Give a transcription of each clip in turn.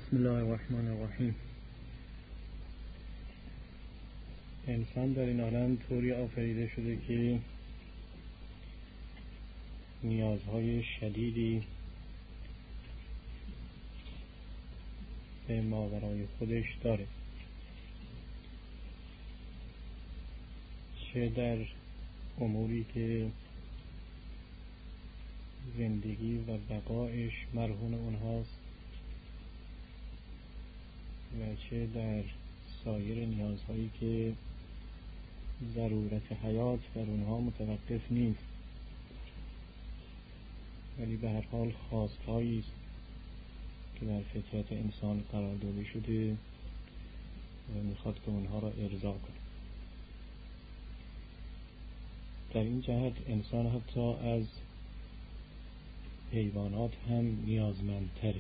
بسم الله الرحمن الرحیم. انسان در این عالم طوری آفریده شده که نیازهای شدیدی به ماورای خودش داره، چه در اموری که زندگی و بقایش مرهون اونهاست و چه در سایر نیازهایی که ضرورت حیات بر اونها متوقف نیست، ولی به هر حال خواستهایی است که در فطرت انسان قرار داده شده و میخواد که اونها را ارضا کنه. در این جهت انسان حتی از حیوانات هم نیازمندتره.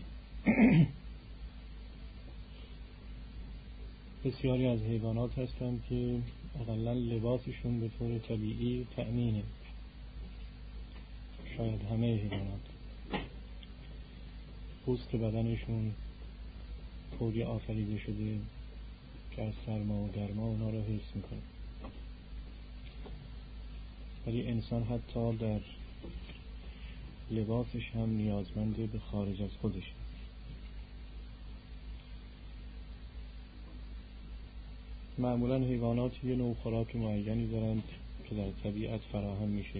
بسیاری از حیوانات هستند که اقلا لباسشون به طور طبیعی تأمینه، شاید همه حیوانات پوست بدنشون طوری آفریده شده که از سرما و گرما اونا رو حفظ میکنه، ولی انسان حتی در لباسش هم نیازمنده به خارج از خودش. معمولا حیوانات یه نوع خوراک معینی دارند که در طبیعت فراهم میشه،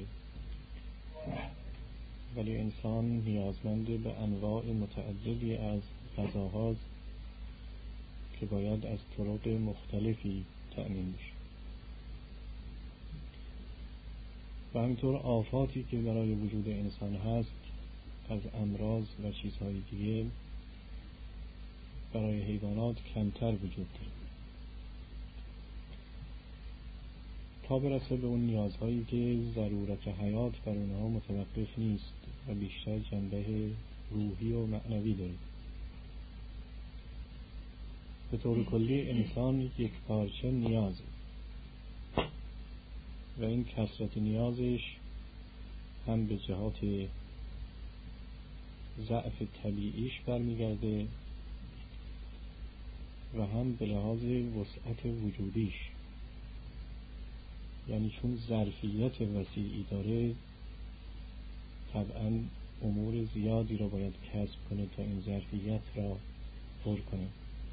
ولی انسان نیازمند به انواع متعددی از غذاهاست که باید از طرق مختلفی تأمین بشه. و همینطور آفاتی که برای وجود انسان هست از امراض و چیزهای دیگه برای حیوانات کمتر وجود داره، تا برسه به اون نیازهایی که ضرورت حیات بر اونها متوقف نیست و بیشتر جنبه روحی و معنوی داره. به طور کلی انسان یک پارچه نیازه و این کثرت نیازش هم به جهات ضعف طبیعیش برمیگرده و هم به لحاظ وسعت وجودیش، یعنی چون ظرفیت وسیعی داره طبعا امور زیادی را باید کسب کنه تا این ظرفیت را پر کنه.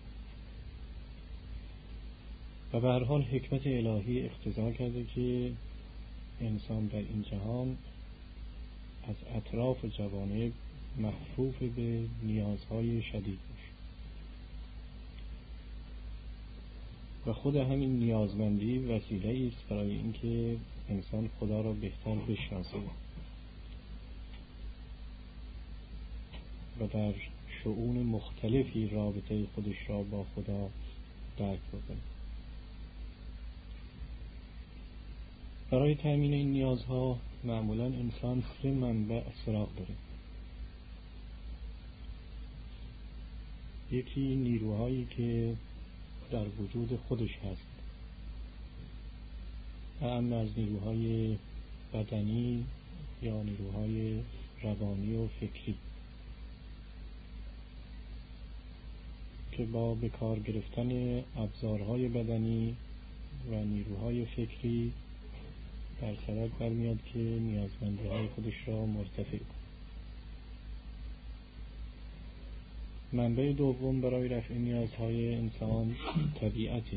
و به هر حال حکمت الهی اقتضا کرده که انسان در این جهان از اطراف و جوانب محفوف به نیازهای شدید باشه و خود همین نیازمندی وسیله است برای اینکه انسان خدا را بهتر بشناسه و در شؤون مختلفی رابطه خودش را با خدا درک بکنه. برای تأمین این نیازها معمولا انسان 3 منبع سراغ داره. یکی نیروهایی که در وجود خودش هست، اما از نیروهای بدنی یا نیروهای روانی و فکری که با به کار گرفتن ابزارهای بدنی و نیروهای فکری در صورت برمیاد که نیازمندی‌های خودش را مرتفع کنه. منبع دوم برای رفع نیازهای انسان طبیعته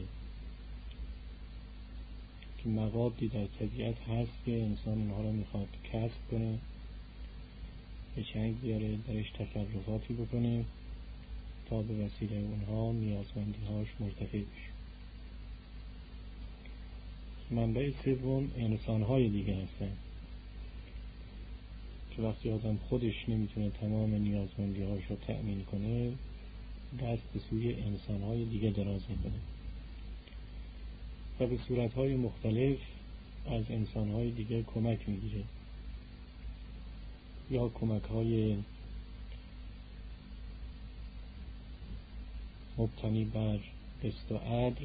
که موادی در طبیعت هست که انسان اونها را میخواد کسب کنه، به چنگ بیاره، درش تصرفاتی بکنه تا به وسیله اونها نیازمندی‌هاش مرتفع بشه. منبع سوم انسان‌های دیگه هستن که وقتی آدم خودش نمیتونه تمام نیازمندی‌هاش رو تأمین کنه دست به سوی انسان‌های دیگه دراز میکنه و به صورت‌های مختلف از انسان‌های دیگه کمک میگیره، یا کمک‌های مبتنی بر قسط و عدل،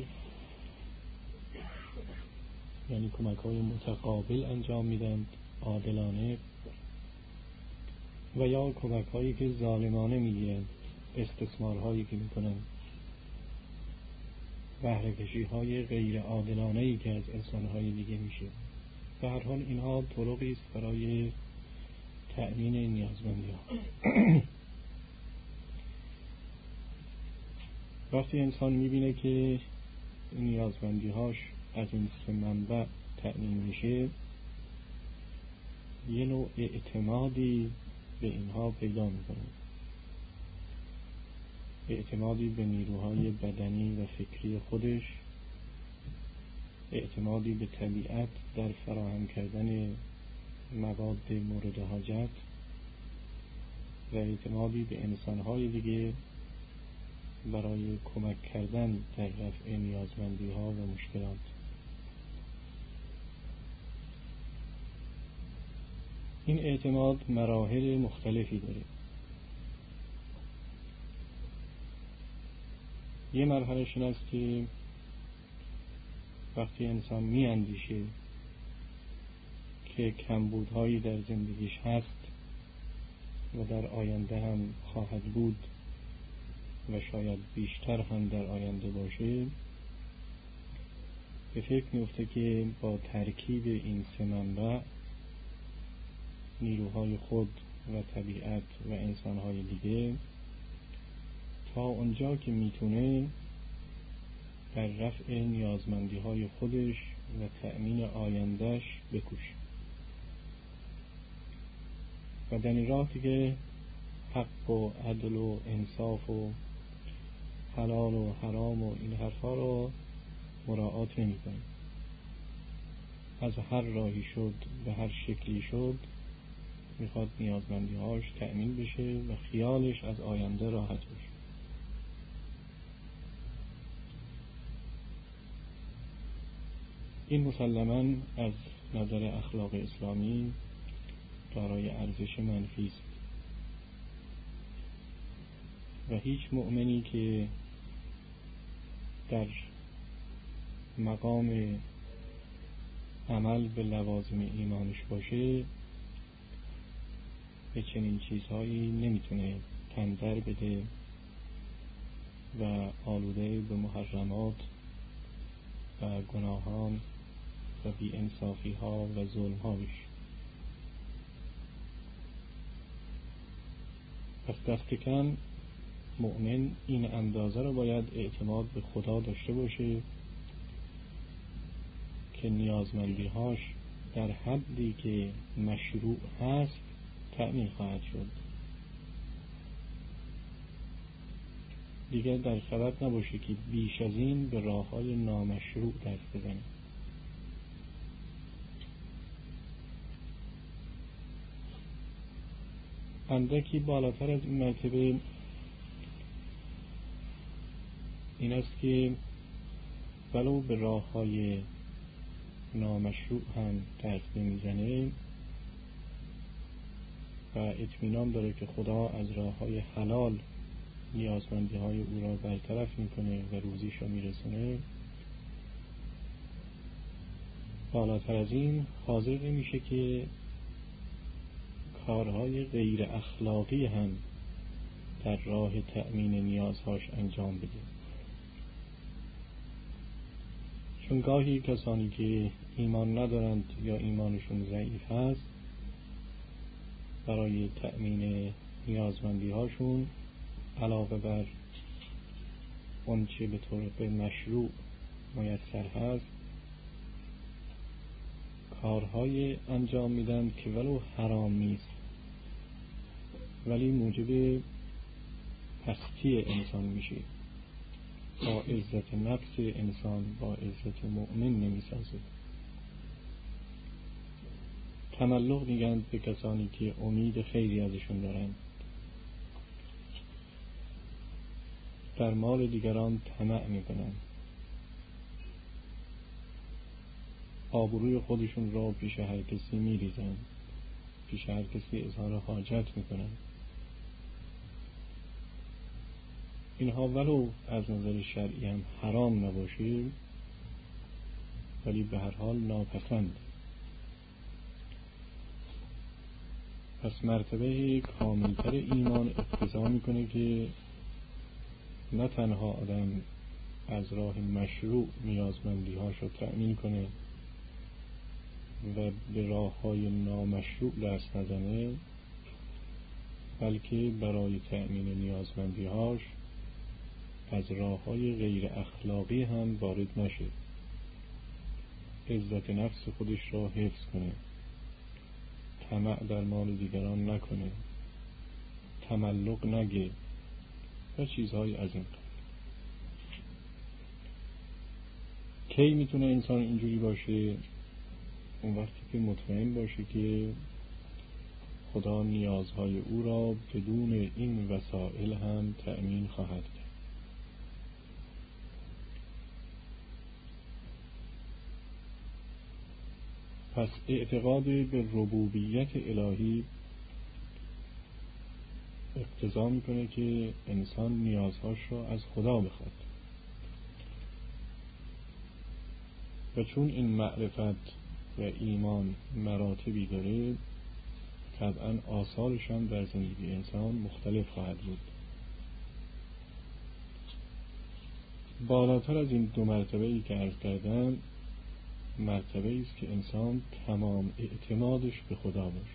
یعنی کمک‌های متقابل انجام میدن عادلانه، و یا کمک‌هایی که ظالمانه میگیرن استثمارهایی که میکنن، بهره‌کشی‌های غیر عادلانه‌ای که از انسان‌های دیگه میشه. به هر حال اینها طرقی است برای تأمین نیازمندی‌ها. وقتی انسان میبینه که نیازمندی‌هاش از این سه منبع تأمین میشه، یه نوع اعتمادی به اینها پیدا میکنه، اعتمادی به نیروهای بدنی و فکری خودش، اعتمادی به طبیعت در فراهم کردن مواد مورد حاجت و اعتمادی به انسانهای دیگه برای کمک کردن در رفع نیازمندی‌ها و مشکلات. این اعتماد مراحل مختلفی داره. یه مرحله‌ش این است که وقتی انسان می‌اندیشه که کمبودهایی در زندگیش هست و در آینده هم خواهد بود و شاید بیشتر هم در آینده باشه، به فکر میفته که با ترکیب این سه منبع، نیروهای خود و طبیعت و انسانهای دیگه، تا اونجا که میتونه در رفع نیازمندی‌های خودش و تأمین آیندهش بکوشه و در این راه دیگه حق و عدل و انصاف و حلال و حرام و این حرفا رو مراعات نمی‌کنه. از هر راهی شد به هر شکلی شد میخواد نیازمندی‌هاش تأمین بشه و خیالش از آینده راحت بشه. این مسلماً از نظر اخلاق اسلامی دارای ارزش منفی است و هیچ مؤمنی که در مقام عمل به لوازم ایمانش باشه به چنین چیزهایی نمیتونه تن در بده و آلوده به محرمات و گناهان و بی‌انصافی ها و ظلم ها بشه. پس دست کم مؤمن این اندازه رو باید اعتماد به خدا داشته باشه که نیازمندی‌هاش در حدی که مشروع هست تأمین خواهد شد. دیگر در خبر نباشه که بیش از این به راه‌های نامشروع دست بزنه. اندکی بالاتر از این مرتبه این است که ولو به راه‌های نامشروع هم دست نمیزنه و اطمینان داره که خدا از راه‌های حلال نیازمندی‌های او را برطرف میکنه و روزیش را میرسونه، بالاتر از این حاضر نمیشه که کارهای غیر اخلاقی هم در راه تأمین نیازهاش انجام بده. چون گاهی کسانی که ایمان ندارند یا ایمانشون ضعیف هست برای تأمین نیازمندی‌هاشون علاوه بر اون چه به طور مشروع میسر هست کارهای انجام میدن که ولو حرام نیست ولی موجب پستی انسان میشه، با عزت نفس انسان، با عزت مؤمن نمیسازه. تملق میگن به کسانی که امید خیری ازشون دارن، در مال دیگران طمع میکنن، آبروی خودشون را پیش هر کسی میریزن، پیش هر کسی اظهار حاجت میکنن. اینها ولو از نظر شرعی هم حرام نباشه ولی به هر حال ناپسند. پس مرتبه کاملتر ایمان اقتضا میکنه که نه تنها آدم از راه مشروع نیازمندی‌هاش رو تأمین کنه و به راه‌های نامشروع دست نزنه، بلکه برای تأمین نیازمندی‌هاش از راه‌های غیر اخلاقی هم وارد نشه، عزت نفس خودش را حفظ کنه، طمع در مال دیگران نکنه، تملق نگه و چیزهای از این قبیل. کی میتونه انسان اینجوری باشه؟ اون وقتی که مطمئن باشه که خدا نیازهای او را بدون این وسائل هم تأمین خواهد کرد. پس اعتقاد به ربوبیت الهی اقتضا میکنه که انسان نیازهاش را از خدا بخواد و چون این معرفت و ایمان مراتبی داره، طبعا آثارش هم در زندگی انسان مختلف خواهد بود. بالاتر از این دو مرتبه‌ای که عرض کردم، مرتبه‌ای است که انسان تمام اعتمادش به خدا باشه،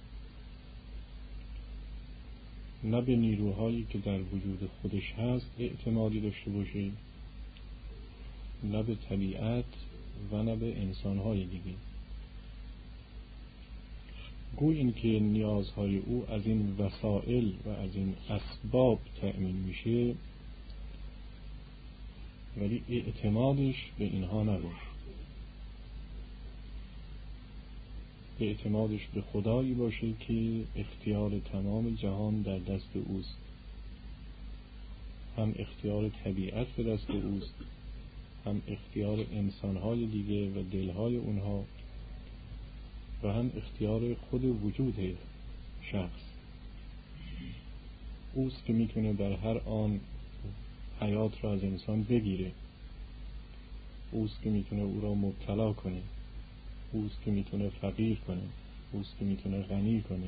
نه به نیروهایی که در وجود خودش هست اعتمادی داشته باشه، نه به طبیعت و نه به انسان‌های دیگه. گویا این که نیازهای او از این وسائل و از این اسباب تأمین میشه، ولی اعتمادش به اینها نباشه، اعتمادش به خدایی باشه که اختیار تمام جهان در دست اوست، هم اختیار طبیعت به دست اوست، هم اختیار انسانهای دیگه و دلهای اونها، و هم اختیار خود وجود شخص. اوست که میتونه در هر آن حیات را از انسان بگیره، اوست که میتونه او را مبتلا کنه، اوست که میتونه فقیر کنه، اوست که میتونه غنی کنه.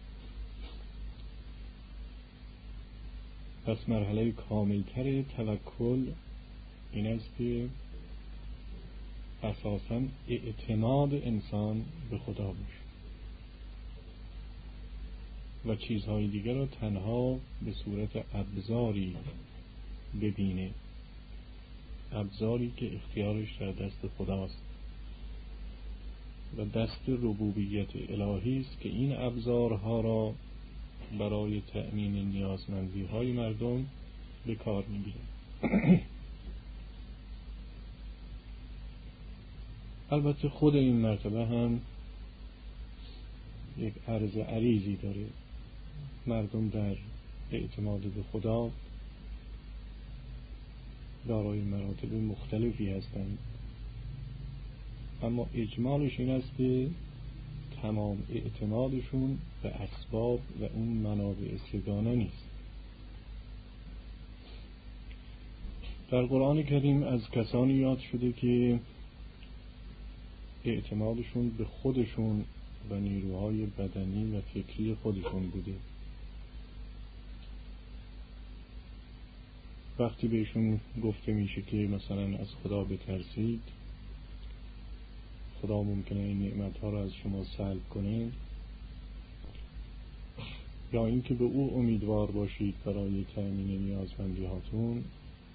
پس مرحله کاملتر توکل این است که اساساً اعتماد انسان به خدا باشه و چیزهای دیگر را تنها به صورت ابزاری ببینه، ابزاری که اختیارش در دست خداست و دست ربوبیت الهی است که این ابزارها را برای تأمین نیازمندی های مردم به کار میگیره. البته خود این مرتبه هم یک عرض عریضی داره. مردم در اعتماد به خدا دارای مراتب مختلفی هستند، اما اجمالش این است که تمام اعتمادشون به اسباب و اون منابع سگانه نیست. در قرآن کریم از کسانی یاد شده که اعتمادشون به خودشون و نیروهای بدنی و فکری خودشون بوده. وقتی بهشون گفته میشه که مثلا از خدا بترسید، خدا ممکنه این نعمتها را از شما سلب کنه، یا اینکه به او امیدوار باشید برای تأمین نیازمندی هاتون،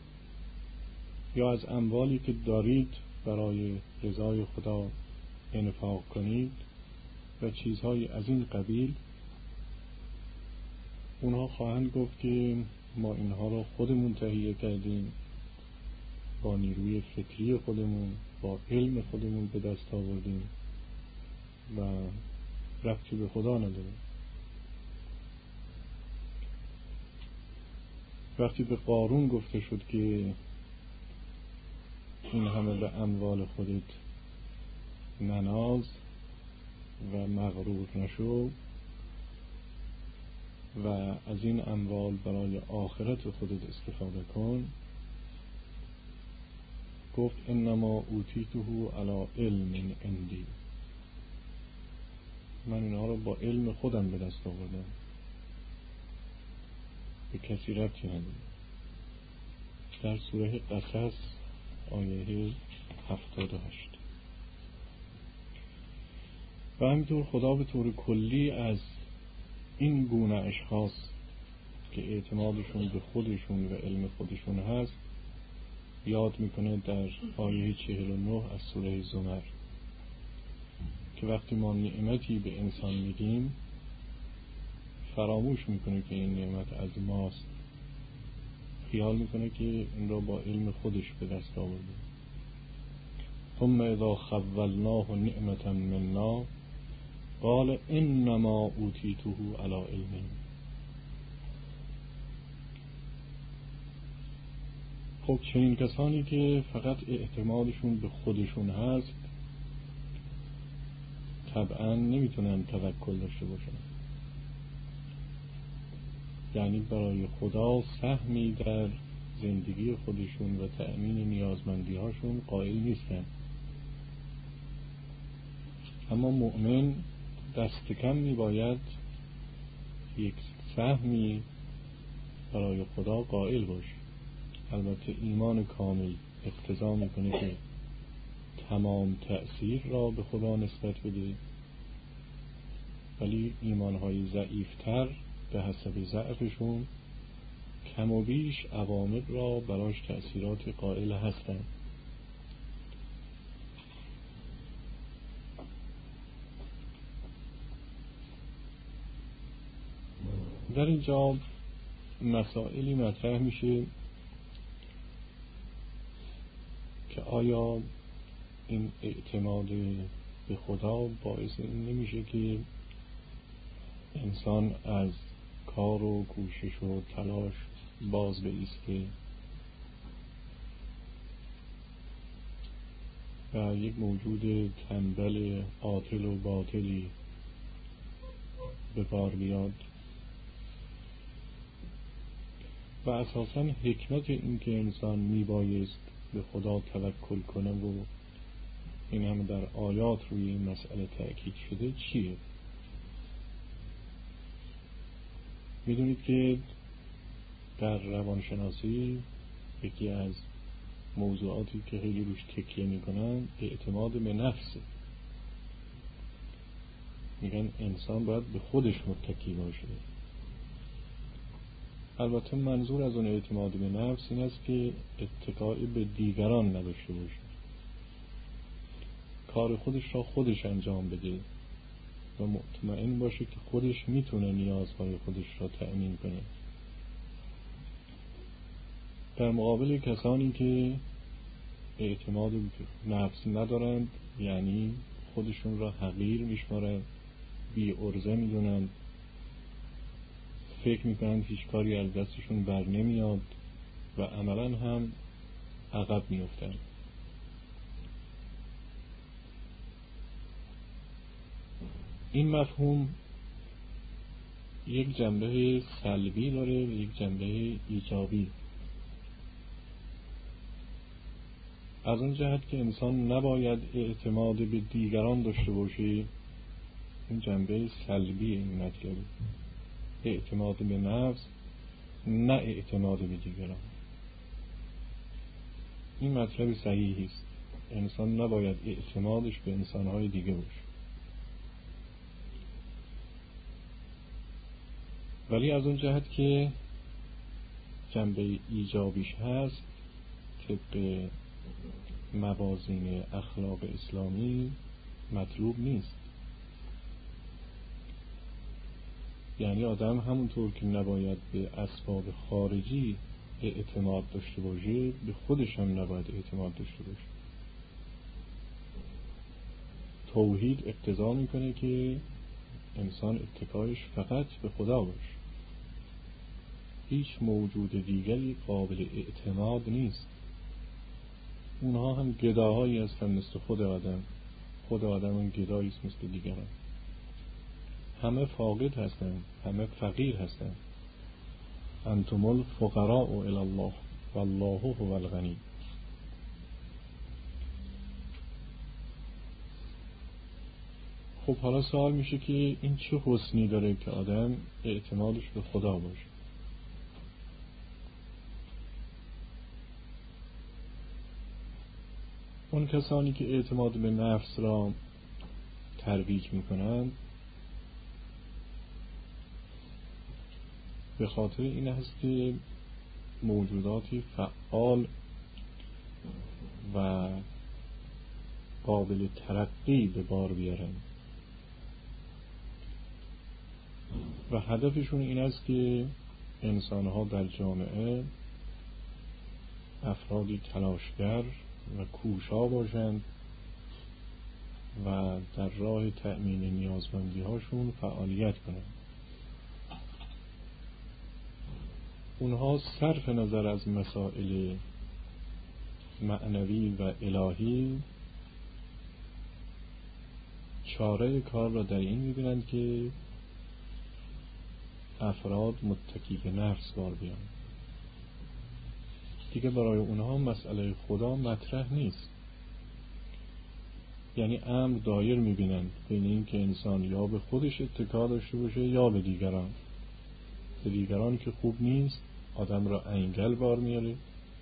یا از اموالی که دارید برای رضای خدا انفاق کنید و چیزهای از این قبیل، اونها خواهند گفت که ما اینها را خودمون تهیه کردیم، با نیروی فکری خودمون، با علم خودمون به دست آوردیم و ربطی به خدا نداره. وقتی به قارون گفته شد که این همه به اموال خودت نناز و مغرور نشو و از این اموال برای آخرت خودت استفاده کن، گفت انما اوتیته علی علم عندی، من اینها رو با علم خودم به دست آوردم، به کسی ربطی نداره. در سوره قصص آیه 78. و همینطور خدا به طور کلی از این گونه اشخاص که اعتمادشون به خودشون و علم خودشون هست یاد میکنه در آیه 49 از سوره زمر که وقتی ما نعمتی به انسان میدیم فراموش میکنه که این نعمت از ماست، خیال میکنه که این را با علم خودش به دست آورده. ثم اذا خولناه نعمتا منا قال انما اوتیته علی علم. خب چنین کسانی که فقط اعتمادشون به خودشون هست طبعا نمیتونن توکل داشته باشن، یعنی برای خدا سهمی در زندگی خودشون و تأمین نیازمندی هاشون قائل نیستن. اما مؤمن دست کم میباید یک سهمی برای خدا قائل باشه. البته ایمان کامل اقتضا میکنه که تمام تأثیر را به خدا نسبت بده، ولی ایمانهای ضعیفتر به حسب ضعفشون کم و بیش عوامل را براش تأثیرات قائل هستند. در اینجا مسائلی مطرح میشه که آیا این اعتماد به خدا باعث این نمیشه که انسان از کار و کوشش و تلاش باز بایسته و یک موجود تنبل عاطل و باطلی به بار بیاد؟ و اساساً حکمت این که انسان میبایست به خدا توکل کنه و این همه در آیات روی این مسئله تأکید شده چیه؟ میدونید که در روانشناسی یکی از موضوعاتی که خیلی روش تکیه میکنن اعتماد به نفسه. میگن انسان باید به خودش متکی باشه. البته منظور از اون اعتماد به نفس این است که اتکای به دیگران نداشته باشه، کار خودش را خودش انجام بده و مطمئن باشه که خودش میتونه نیازهای خودش را تأمین کنه. در مقابل کسانی که اعتماد به نفس ندارند، یعنی خودشون را حقیر میشمارند، بی عرضه میدونند، فکر میکنند هیچ کاری از دستشون بر نمیاد و عملا هم عقب میافتند. این مفهوم یک جنبه سلبی داره و یک جنبه ایجابی. از اون جهت که انسان نباید اعتماد به دیگران داشته باشه، این جنبه سلبی این مطلب، اعتماد به نفس نه اعتماد به دیگران. این مطلب صحیحی است. انسان نباید اعتمادش به انسانهای دیگه باشه، ولی از اون جهت که جنبه ایجابیش هست طبق موازین اخلاق اسلامی مطلوب نیست. یعنی آدم همونطور که نباید به اسباب خارجی اعتماد داشته باشه، به خودش هم نباید اعتماد داشته باشه. توحید اقتضا میکنه که انسان اتکایش فقط به خدا باشه. هیچ موجود دیگری قابل اعتماد نیست. اونها هم گداهایی هستن مثل خود آدم. خود آدم هم گدایی است مثل دیگران. همه فاقد هستن، همه فقیر هستن. انتم الفقراء الی الله والله هو الغنی. خب حالا سوال میشه که این چه حسنی داره که آدم اعتمادش به خدا باشه؟ اون کسانی که اعتماد به نفس را ترویج میکنند به خاطر این است که موجوداتی فعال و قابل ترقی به بار بیارن و هدفشون این است که انسانها در جامعه افرادی تلاشگر و کوشا باشند و در راه تأمین نیازمندی هاشون فعالیت کنند. اونها صرف نظر از مسائل معنوی و الهی چاره کار را در این می‌بینند که افراد متکی به نفس بار بیان. دیگه برای اونها مسئله خدا مطرح نیست. یعنی امر دایر می‌بینند بین این که انسان یا به خودش اتکا داشته باشه یا به دیگران. به دیگران که خوب نیست آدم را انگل بار میاره،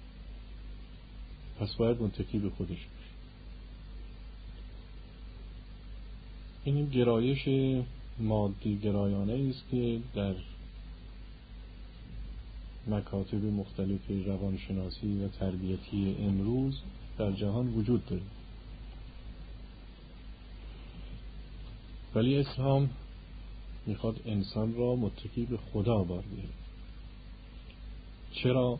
پس باید متکی به خودش باشه. این گرایش مادی گرایانه است که در مکاتب مختلف روانشناسی و تربیتی امروز در جهان وجود داره. ولی اسلام میخواد انسان را متکی به خدا بار بیاره. چرا؟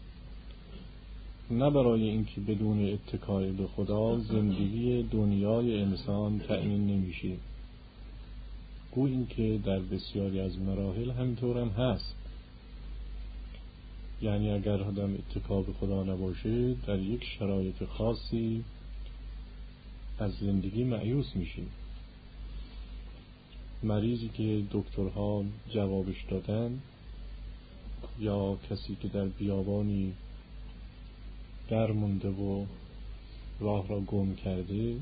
نه برای اینکه بدون اتکای به خدا زندگی دنیای انسان تأمین نمیشه. گویا اینکه در بسیاری از مراحل همینطور هم هست. یعنی اگر آدم اتکا به خدا نباشه در یک شرایط خاصی از زندگی مایوس میشه. مریضی که دکترها جوابش دادن یا کسی که در بیابانی در مونده و راه را گم کرده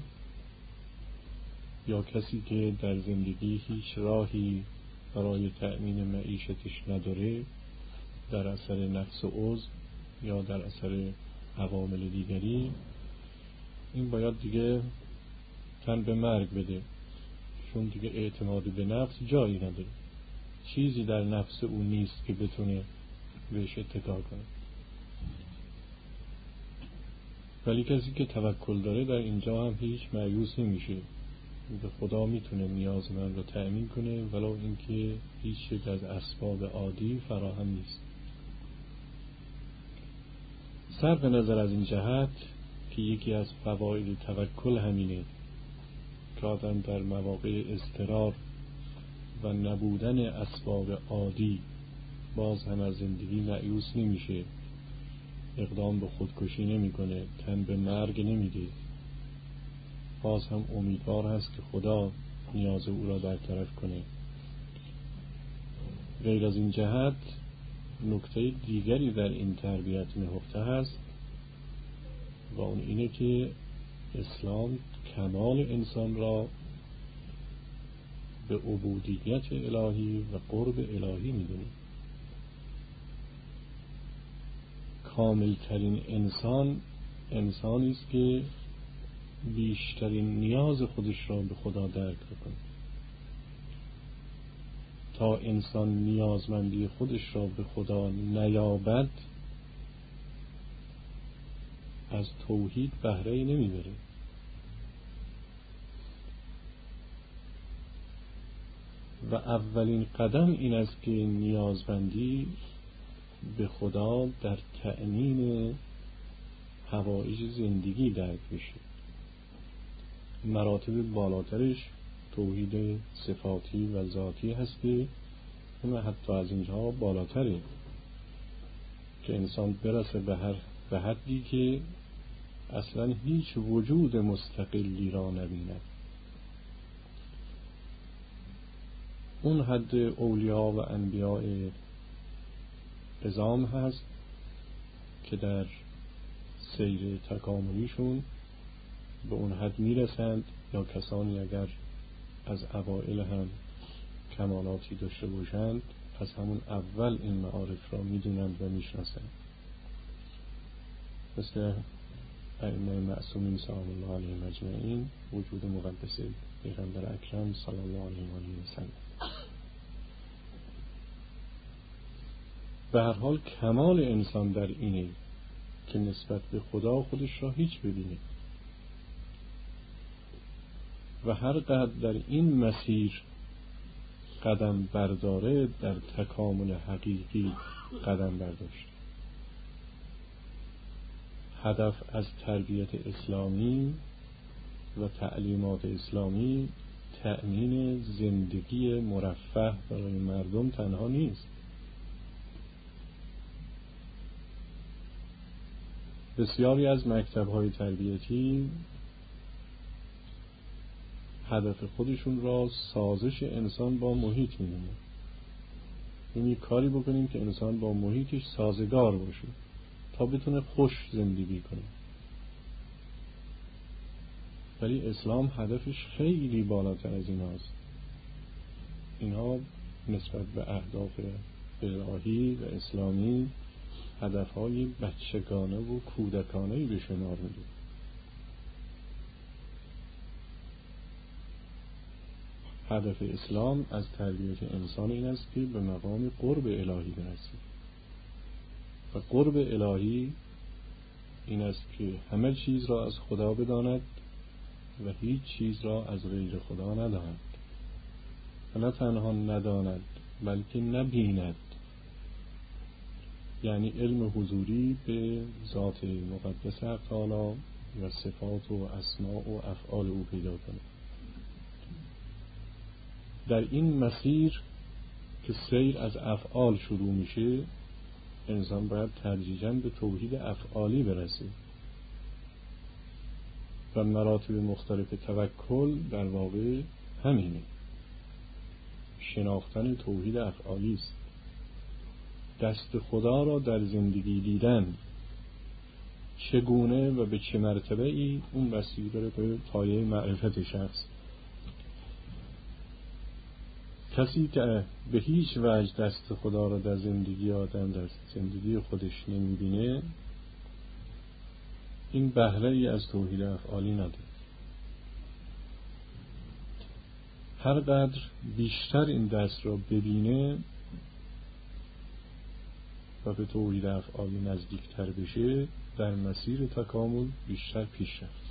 یا کسی که در زندگی هیچ راهی برای تأمین معیشتش نداره در اثر نقص عضو یا در اثر عوامل دیگری، این باید دیگه تن به مرگ بده، چون دیگه اعتماد به نفس جایی نداره. چیزی در نفس او نیست که بتونه بهش اتکا کنه. ولی کسی که توکل داره در اینجا هم هیچ مایوس نمیشه. به خدا میتونه نیاز من رو تأمین کنه ولو اینکه هیچ یک از اسباب عادی فراهم نیست. صرف نظر از این جهت که یکی از فواید توکل همینه که آدم در مواقع اضطرار و نبودن اسباب عادی باز هم از زندگی مایوس نمیشه، اقدام به خودکشی نمیکنه، تن به مرگ نمیده، باز هم امیدوار هست که خدا نیاز او را برطرف کنه. غیر از این جهت نکته دیگری در این تربیت نهفته هست و اون اینه که اسلام کمال انسان را به عبودیت الهی و قرب الهی میدونه. کاملترین انسان انسانی است که بیشترین نیاز خودش را به خدا درک کنه. تا انسان نیازمندی خودش را به خدا نیابد از توحید بهره‌ای نمیبره. و اولین قدم این است که نیازمندی به خدا در تأمین حوائج زندگی درک بشه. مراتب بالاترش توحید صفاتی و ذاتی هست که اون حتی از اینجا بالاتره که انسان برسه به حدی که اصلا هیچ وجود مستقلی را نبیند. اون حد اولیاء و انبیاء عظام هست که در سیر تکاملیشون به اون حد میرسند، یا کسانی اگر از اوائل هم کمالاتی داشته باشند از همون اول این معارف را میدونند و میشناسند. مثل ائمه معصومین سلام الله علیهم اجمعین، وجود مقدس پیغمبر اکرم صلی الله علیه و آله و سلم. به هر حال کمال انسان در اینه که نسبت به خدا خودش را هیچ ببینه و هر قدر در این مسیر قدم برداره در تکامل حقیقی قدم برداشت. هدف از تربیت اسلامی و تعلیمات اسلامی تأمین زندگی مرفه برای مردم تنها نیست. بسیاری از مکتب‌های تربیتی هدف خودشون را سازش انسان با محیط می‌دونن. یعنی کاری بکنیم که انسان با محیطش سازگار باشه تا بتونه خوش زندگی کنه. ولی اسلام هدفش خیلی بالاتر از این هاست. اینها نسبت به اهداف الهی و اسلامی هدفهای بچگانه و کودکانه‌ای به شمار میره. هدف اسلام از تربیت انسان این است که به مقام قرب الهی برسید و قرب الهی این است که همه چیز را از خدا بداند و هیچ چیز را از غیر خدا نداند و نه تنها نداند بلکه نبیند. یعنی علم حضوری به ذات مقدس حق تعالی و صفات و اسماء و افعال او پیدا کنه. در این مسیر که سیر از افعال شروع میشه، انسان باید تدریجاً به توحید افعالی برسه و مراتب مختلف توکل در واقع همینه. شناختن توحید افعالی است. دست خدا را در زندگی دیدن چگونه و به چه مرتبه ای، اون بستگی داره به پایه معرفت شخص. کسی که به هیچ وجه دست خدا را در زندگی آدم در زندگی خودش نمیبینه، این بهره ای از توحید افعالی نداره. هر قدر بیشتر این دست را ببینه و به توحید افعالی نزدیکتر بشه، در مسیر تکامل بیشتر پیش رفت.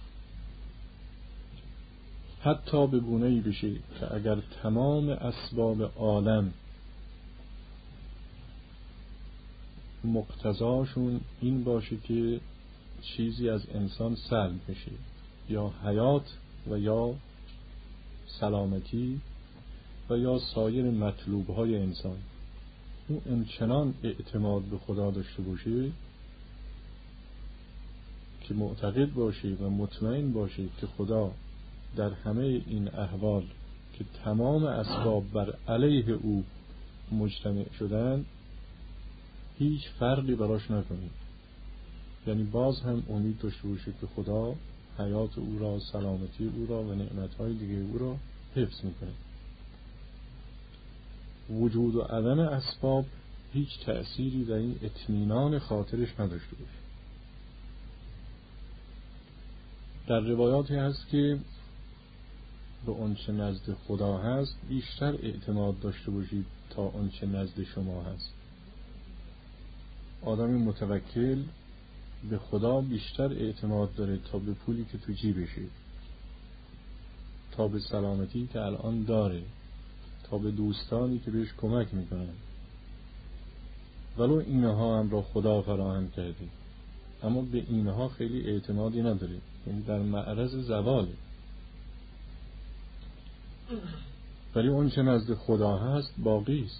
حتی به گونه‌ای بشه که اگر تمام اسباب عالم مقتضاشون این باشه که چیزی از انسان سلب بشه، یا حیات و یا سلامتی و یا سایر مطلوب‌های انسان، او انچنان اعتماد به خدا داشته باشه که معتقد باشه و مطمئن باشه که خدا در همه این احوال که تمام اسباب بر علیه او مجتمع شدن هیچ فرقی براش نکنه. یعنی باز هم امید داشته باشه که خدا حیات او را، سلامتی او را و نعمتهای دیگه او را حفظ میکنه. وجود و عدم اسباب هیچ تأثیری در این اطمینان خاطرش نداشته باشه. در روایاتی هست که به آنچه نزد خدا هست بیشتر اعتماد داشته باشید تا آنچه نزد شما هست. آدم متوکل به خدا بیشتر اعتماد داره تا به پولی که تو جیبشه، تا به سلامتی که الان داره، تا به دوستانی که بهش کمک میکنن، ولو اینها هم را خدا فراهم کرده، اما به اینها خیلی اعتمادی نداره، یعنی در معرض زواله. ولی اون چه نزد خدا هست باقی است.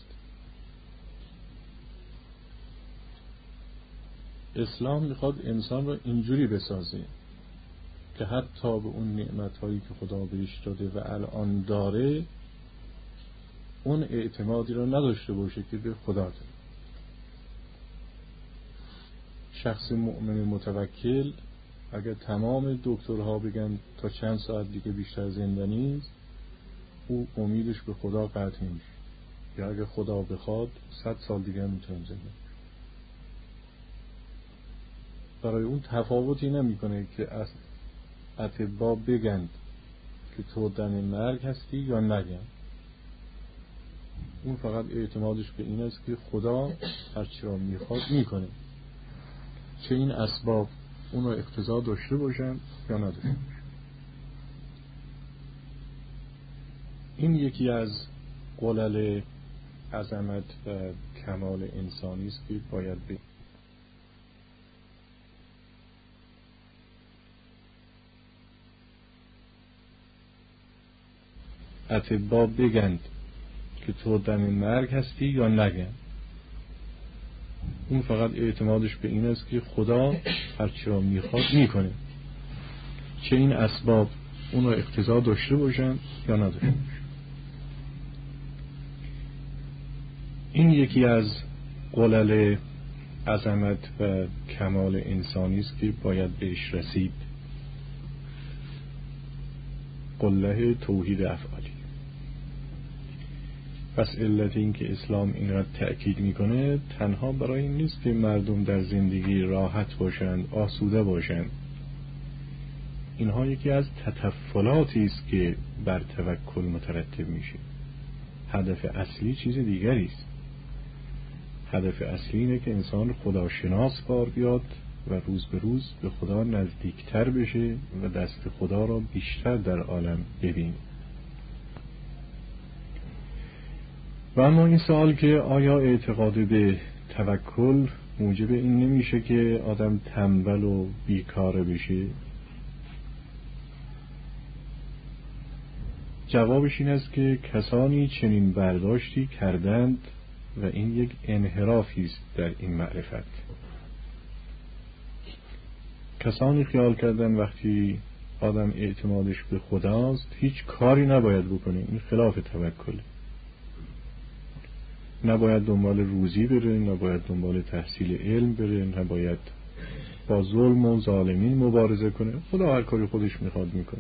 اسلام میخواد انسان را اینجوری بسازه که حتی به اون نعمتهایی که خدا بهش داده و الان داره اون اعتمادی را نداشته باشه که به خدا داره. شخص مؤمن متوکل اگر تمام دکترها بگن تا چند ساعت دیگه بیشتر زنده نیست، او امیدش به خدا قطع نمیشه. یا اگر خدا بخواد 100 سال دیگه میتونه زنده. برای اون تفاوتی نمیکنه که از اطبا بگند که تو دم مرگ هستی یا نگن. اون فقط اعتمادش به این است که خدا هرچی را میخواد میکنه، چه این اسباب اون را اقتضا داشته باشن یا نداشته باشن. این یکی از قلل عظمت و کمال انسانی است که باید به اطبا بگند که تو دم مرگ هستی یا نگن. اون فقط اعتمادش به این است که خدا هرچی را میخواد میکنه، چه این اسباب اون را اقتضا داشته باشن یا نداشته باشن. این یکی از قلل عظمت و کمال انسانی است که باید بهش رسید، قله توحید افعالی. پس علت این که اسلام این را تأکید میکنه تنها برای این نیست که مردم در زندگی راحت باشند، آسوده باشند. اینها یکی از تطفلاتی است که بر توکل مترتب میشه. هدف اصلی چیز دیگری است. هدف اصلی اینه که انسان خداشناس بار بیاد و روز به روز به خدا نزدیکتر بشه و دست خدا را بیشتر در عالم ببینه. و اما این سوال که آیا اعتقاد به توکل موجب این نمیشه که آدم تنبل و بیکاره بشه؟ جوابش این است که کسانی چنین برداشتی کردند و این یک انحرافی است در این معرفت. کسانی خیال کردن وقتی آدم اعتمادش به خداست هیچ کاری نباید بکنه. این خلاف توکل. نباید دنبال روزی بره، نباید دنبال تحصیل علم بره، نباید با ظلم و ظالمین مبارزه کنه. خدا هر کاری خودش میخواد میکنه.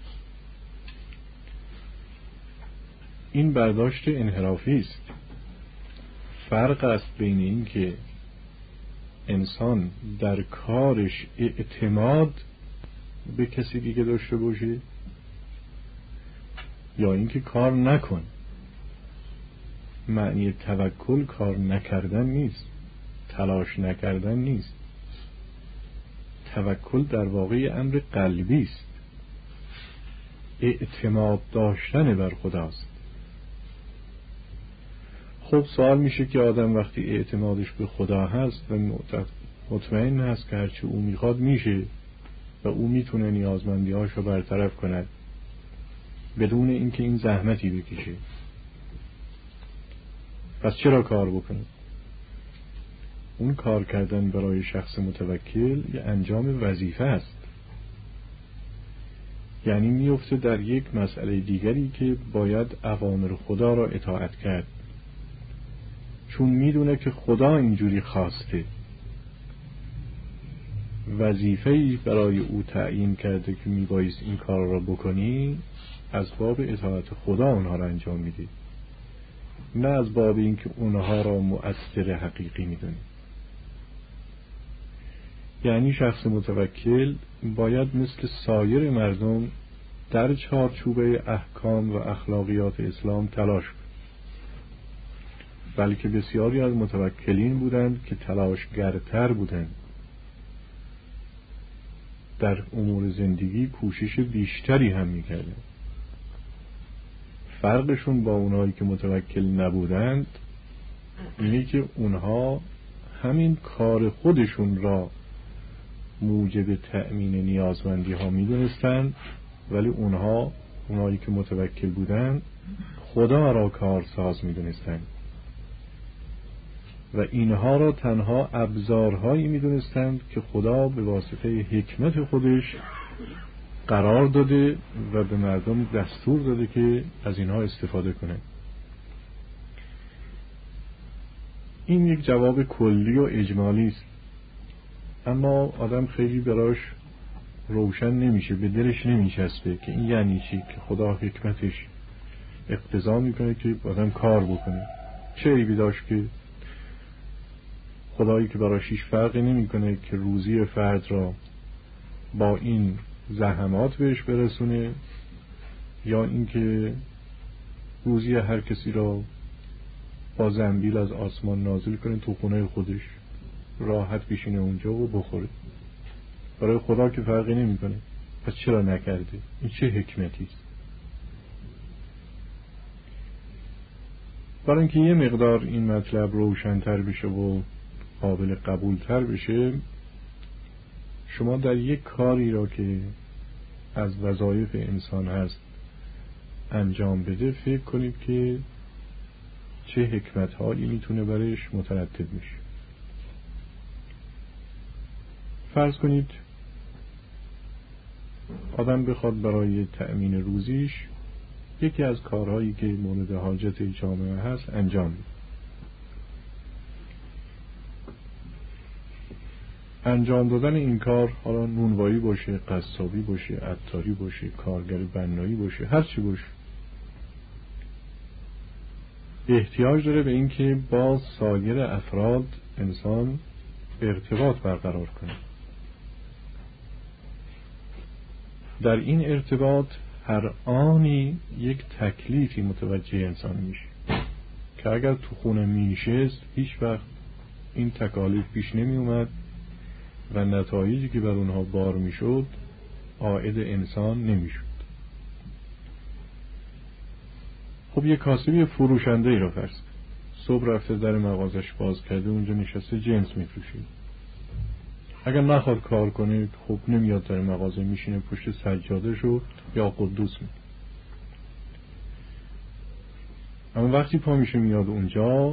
این برداشت انحرافی است. فرق است بین این که انسان در کارش اعتماد به کسی دیگه داشته باشه یا اینکه کار نکن. معنی توکل کار نکردن نیست، تلاش نکردن نیست. توکل در واقع امر قلبی است، اعتماد داشتن بر خداست. خب سوال میشه که آدم وقتی اعتمادش به خدا هست و مطمئن هست که هرچی او میخواد میشه و او میتونه نیازمندی‌هاش رو برطرف کند بدون اینکه این زحمتی بکشه، پس چرا کار بکنه؟ اون کار کردن برای شخص متوکل یه انجام وظیفه است. یعنی میفته در یک مسئله دیگری که باید اوامر خدا را اطاعت کرد، چون میدونه که خدا اینجوری خواسته. وظیفه‌ای برای او تعیین کرده که میبایست این کار را بکنی، از باب اطاعت خدا اونها را انجام میدی، نه از باب اینکه اونها را مؤثر حقیقی میدونی. یعنی شخص متوکل باید مثل سایر مردم در چارچوب احکام و اخلاقیات اسلام تلاش کنه. بلکه بسیاری از متوکلین بودند که تلاشگرتر بودند، در امور زندگی کوشش بیشتری هم میکردند. فرقشون با اونهایی که متوکل نبودند اینه که اونها همین کار خودشون را موجب تأمین نیازمندی ها میدونستند، ولی اونهایی که متوکل بودند خدا را کارساز میدونستند و اینها را تنها ابزارهایی میدونستند که خدا به واسطه حکمت خودش قرار داده و به مردم دستور داده که از اینها استفاده کنند. این یک جواب کلی و اجمالی است، اما آدم خیلی براش روشن نمیشه، به دلش نمیچسبه که این یعنی چی که خدا حکمتش اقتضا میکنه که آدم کار بکنه. چه عیبی داشت که خدایی که برایش هیچ فرقی نمیکنه که روزی فرد را با این زحمات بهش برسونه یا اینکه روزی هر کسی را با زنبیل از آسمان نازل کنه تو خونه خودش راحت بشینه اونجا و بخوره. برای خدا که فرقی نمیکنه. پس چرا نکرده؟ این چه حکمتی است؟ برای اینکه یه مقدار این مطلب روشن‌تر بشه و قابل قبول‌تر بشه، شما در یک کاری را که از وظایف انسان هست انجام بده فکر کنید که چه حکمت‌هایی میتونه برایش مترتب میشه. فرض کنید آدم بخواد برای تأمین روزیش یکی از کارهایی که مورد حاجت جامعه هست انجام بده. انجام دادن این کار حالا نونوایی باشه، قصابی باشه، عطاری باشه، کارگر بنایی باشه، هر چی باشه، احتیاج داره به این که با سایر افراد انسان ارتباط برقرار کنه. در این ارتباط هر آنی یک تکلیفی متوجه انسان میشه که اگر تو خونه میشست هیچ وقت این تکالیف پیش نمی اومد و نتایجی که بر اونها بار میشد عائد انسان نمیشد. خب یک کاسبی فروشنده ای را فرض، صبح رفته در مغازش باز کرده، اونجا نشسته جنس میفروشه. اگر نخواد کار کنه خب نمیاد در مغازه، میشینه پشت سجاده شو یا قدوس می. اما وقتی پا میشه میاد اونجا،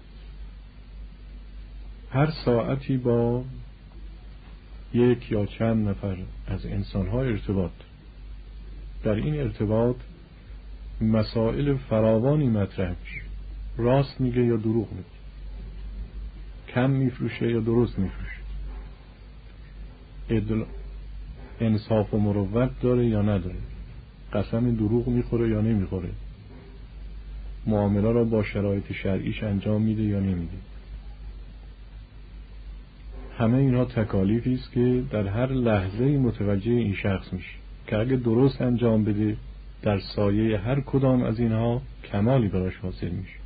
هر ساعتی با یک یا چند نفر از انسان‌ها ارتباط. در این ارتباط مسائل فراوانی مطرح میشه. راست میگه یا دروغ میگه، کم میفروشه یا درست میفروشه، انصاف و مروت داره یا نداره، قسم دروغ میخوره یا نمیخوره، معامله را با شرایط شرعیش انجام میده یا نمیده. همه اینها تکالیفی است که در هر لحظه متوجه این شخص میشه که اگه درست انجام بده در سایه هر کدام از اینها کمالی براش حاصل میشه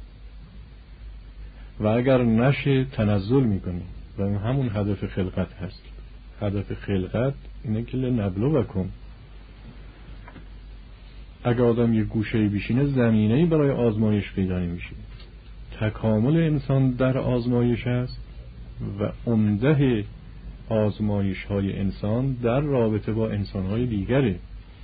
و اگر نشه تنزل میکنه و همون هدف خلقت هست. هدف خلقت اینه که لنبلوکم. اگه آدم یه گوشه بشینه زمینه‌ای برای آزمایش پیدا نمیشه. تکامل انسان در آزمایش است و عمده آزمایش های انسان در رابطه با انسان های دیگره.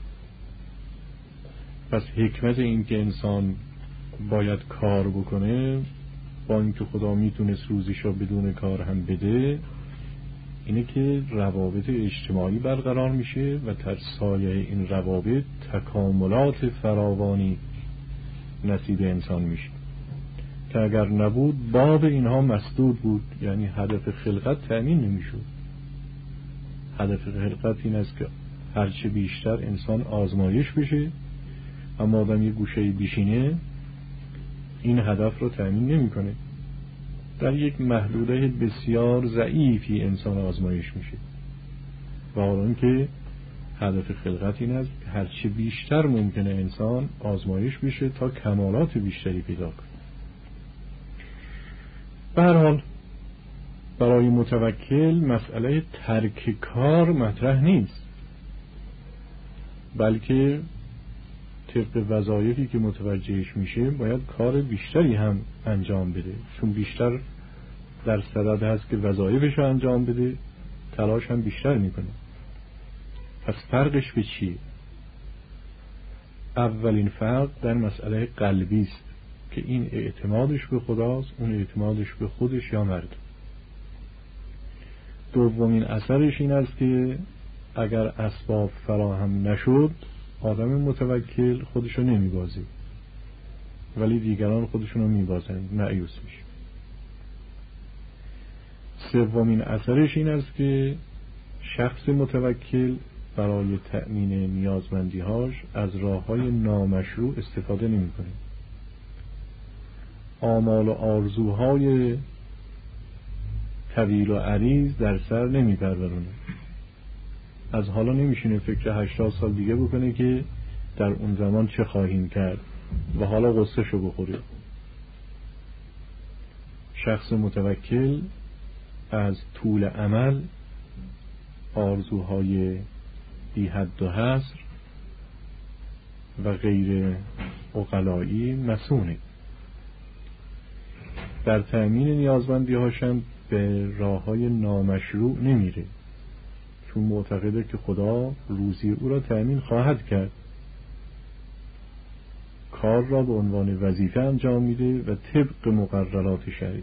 پس حکمت این که انسان باید کار بکنه با اینکه خدا میتونست روزیش را بدون کار هم بده، اینه که روابط اجتماعی برقرار میشه و در سایه این روابط تکاملات فراوانی نصیب انسان میشه که اگر نبود باب اینها مسدود بود، یعنی هدف خلقت تأمین نمیشد. هدف خلقت این است که هرچه بیشتر انسان آزمایش بشه، اما آدم یه گوشه بشینه این هدف رو تأمین نمیکنه. در یک محدوده بسیار ضعیفی انسان آزمایش میشه و حالا که هدف خلقت این است هرچه بیشتر ممکنه انسان آزمایش بشه تا کمالات بیشتری پیدا کنه. به هر حال برای متوکل مسئله ترک کار مطرح نیست، بلکه طبق وظایفی که متوجهش میشه باید کار بیشتری هم انجام بده، چون بیشتر در صدد هست که وظایفش رو انجام بده، تلاش هم بیشتر میکنه. پس فرقش به چیه؟ اولین فرق در مسئله قلبی است که این اعتمادش به خداست، اون اعتمادش به خودش یا مردم. دومین اثرش این است که اگر اسباب فراهم نشد آدم متوکل خودشو نمیبازه ولی دیگران خودشونو میبازن، مایوس میشه. سومین اثرش این است که شخص متوکل برای تأمین نیازمندی‌هاش از راه‌های نامشروع استفاده نمی‌کنه. آمال و آرزوهای طویل و عریض در سر نمیپرورونه. از حالا نمیشینه فکر 80 سال دیگه بکنه که در اون زمان چه خواهیم کرد و حالا غصه شو بخوره. شخص متوکل از طول عمل، آرزوهای بی حد و حصر و غیر عقلایی مسونه. در تأمین نیازمندی هاشم به راه های نامشروع نمیره، چون معتقده که خدا روزی او را تأمین خواهد کرد. کار را به عنوان وظیفه انجام میده و طبق مقررات شرعی،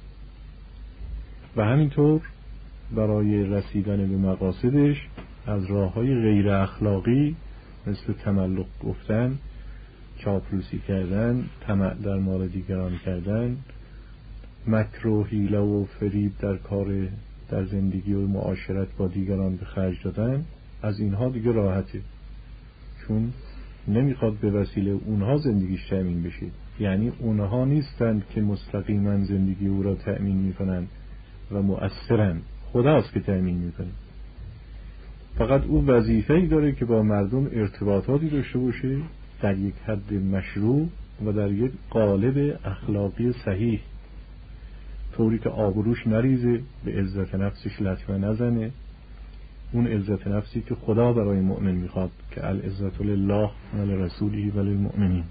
و همینطور برای رسیدن به مقاصدش از راه‌های غیر اخلاقی مثل تملق گفتن، چاپلوسی کردن، طمع در مال دیگران کردن، مکر و حیله و فریب در کار، در زندگی و معاشرت با دیگران به خرج دادن، از اینها دیگه راحته، چون نمیخواد به وسیله اونها زندگیش تأمین بشه. یعنی اونها نیستند که مستقیما زندگی او را تأمین میکنن و مؤثرن، خداست که تأمین میکنه. فقط او وظیفه‌ای داره که با مردم ارتباطاتی داشته باشه در یک حد مشروع و در یک قالب اخلاقی صحیح، طوری که آبروش نریزه، به عزت نفسش لطمه نزنه، اون عزت نفسی که خدا برای مؤمن میخواد که العزت لله و لرسوله و للمؤمنین.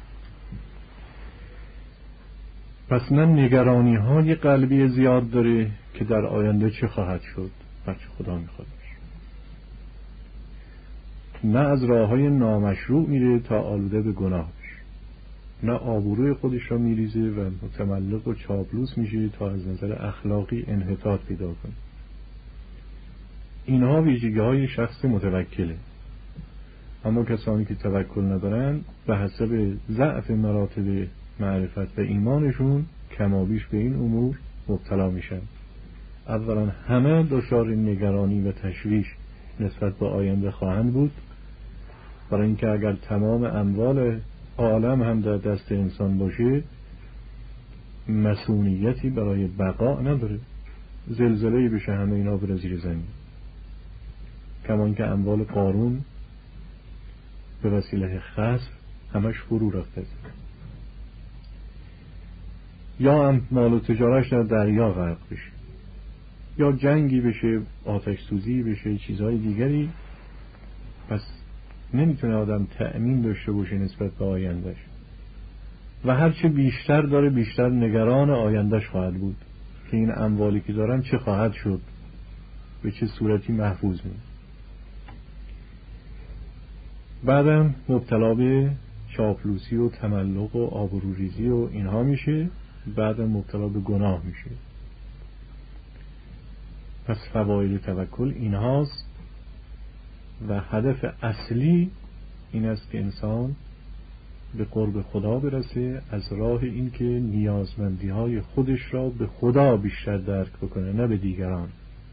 پس نه نگرانی های قلبی زیاد داره که در آینده چه خواهد شد و چه خدا میخواد، نه از راه های نامشروع میره تا آلوده به گناه بشه، نه آبروی خودش را میریزه و متملق و چاپلوس میشه تا از نظر اخلاقی انحطاط پیدا کنه. اینها ویژگی های شخص متوکله. اما کسانی که توکل ندارن به حسب ضعف مراتب معرفت و ایمانشون کمابیش به این امور مبتلا میشن. اولا همه دچار نگرانی و تشویش نسبت به آینده خواهند بود، برای اینکه اگر تمام اموال عالم هم در دست انسان باشه مسئولیتی برای بقا نداره، زلزله‌ای بشه همه اینا بره زیر زمین، کما اینکه اموال قارون به وسیله خسف همش فرو رفته، یا هم مال و تجارش در دریا غرق بشه، یا جنگی بشه، آتش سوزی بشه، چیزهای دیگری. پس نمیتونه آدم تأمین داشته باشه نسبت به آیندهش، و هرچه بیشتر داره بیشتر نگران آیندهش خواهد بود که این اموالی که دارم چه خواهد شد، به چه صورتی محفوظ میشه. بعدم مبتلا به چاپلوسی و تملق و آبروریزی و اینها میشه، بعدم مبتلا به گناه میشه. پس فواید توکل اینهاست و هدف اصلی این است که انسان به قرب خدا برسه از راه این که نیازمندی های خودش را به خدا بیشتر درک بکنه، نه به دیگران.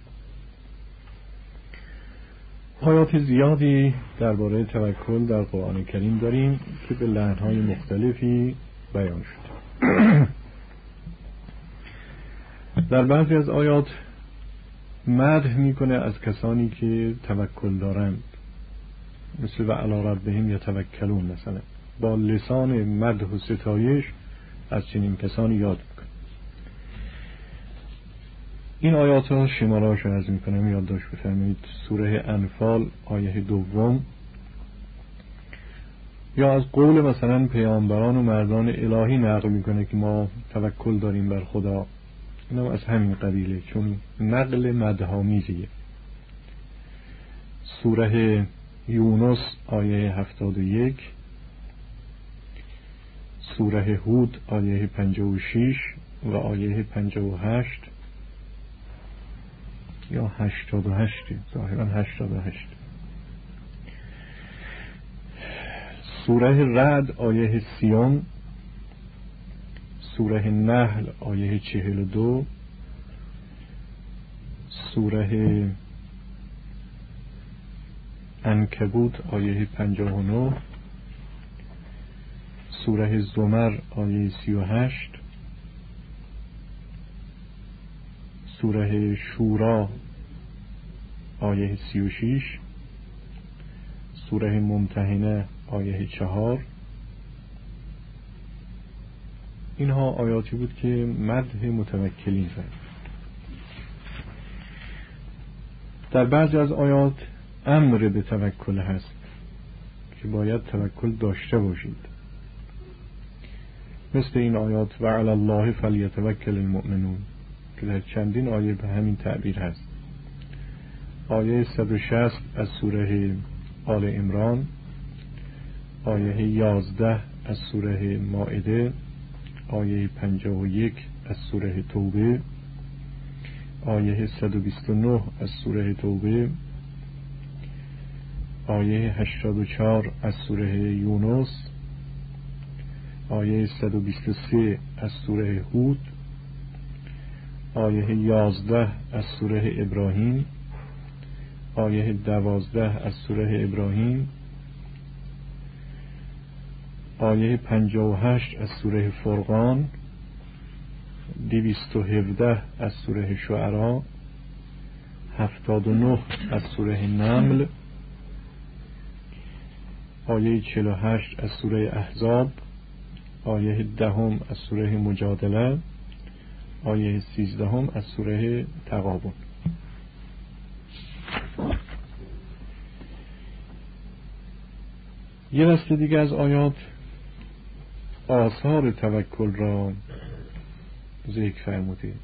آیات زیادی درباره توکل در قرآن کریم داریم که به لحن‌های مختلفی بیان شد. در بعضی از آیات مدح میکنه از کسانی که توکل دارند، مثل و علی ربهم یتوکلون، مثلا با لسان مدح و ستایش از چنین کسانی یاد میکنه. این آیات ها شماره‌اش عرض میکنم، یادداشت بفرمایید. سوره انفال آیه 2، یا از قول مثلا پیامبران و مردان الهی نقل میکنه که ما توکل داریم بر خدا، اینم از همین قبیله، چون نقل مدح‌آمیزیه. سوره یونس آیه 71، سوره هود آیه 56 و آیه 58 یا 88، ظاهرا 88. سوره رعد آیه 30، سوره نحل آیه 42، سوره عنکبوت آیه 59، سوره زمر آیه 38، سوره شورا آیه 36، سوره ممتحنه آیه 4. اینها آیاتی بود که مدح متوکلین کرد. در بعضی از آیات امر به توکل هست که باید توکل داشته باشید، مثل این آیات و علی الله فلیتوکل المؤمنون که در چندین آیه به همین تعبیر هست. آیه 160 از سوره آل عمران، آیه 11 از سوره مائده، آیه 51 از سوره توبه، آیه 129 از سوره توبه، آیه 84 از سوره یونس، آیه 123 از سوره هود، آیه 11 از سوره ابراهیم، آیه 12 از سوره ابراهیم، آیه 58 از سوره فرقان، 217 از سوره شعراء، 79 از سوره نمل، آیه 48 از سوره احزاب، آیه 10 از سوره مجادله، آیه 13 از سوره تغابن. یه دسته دیگه از آیات آثار توکل را ذکر فرموده.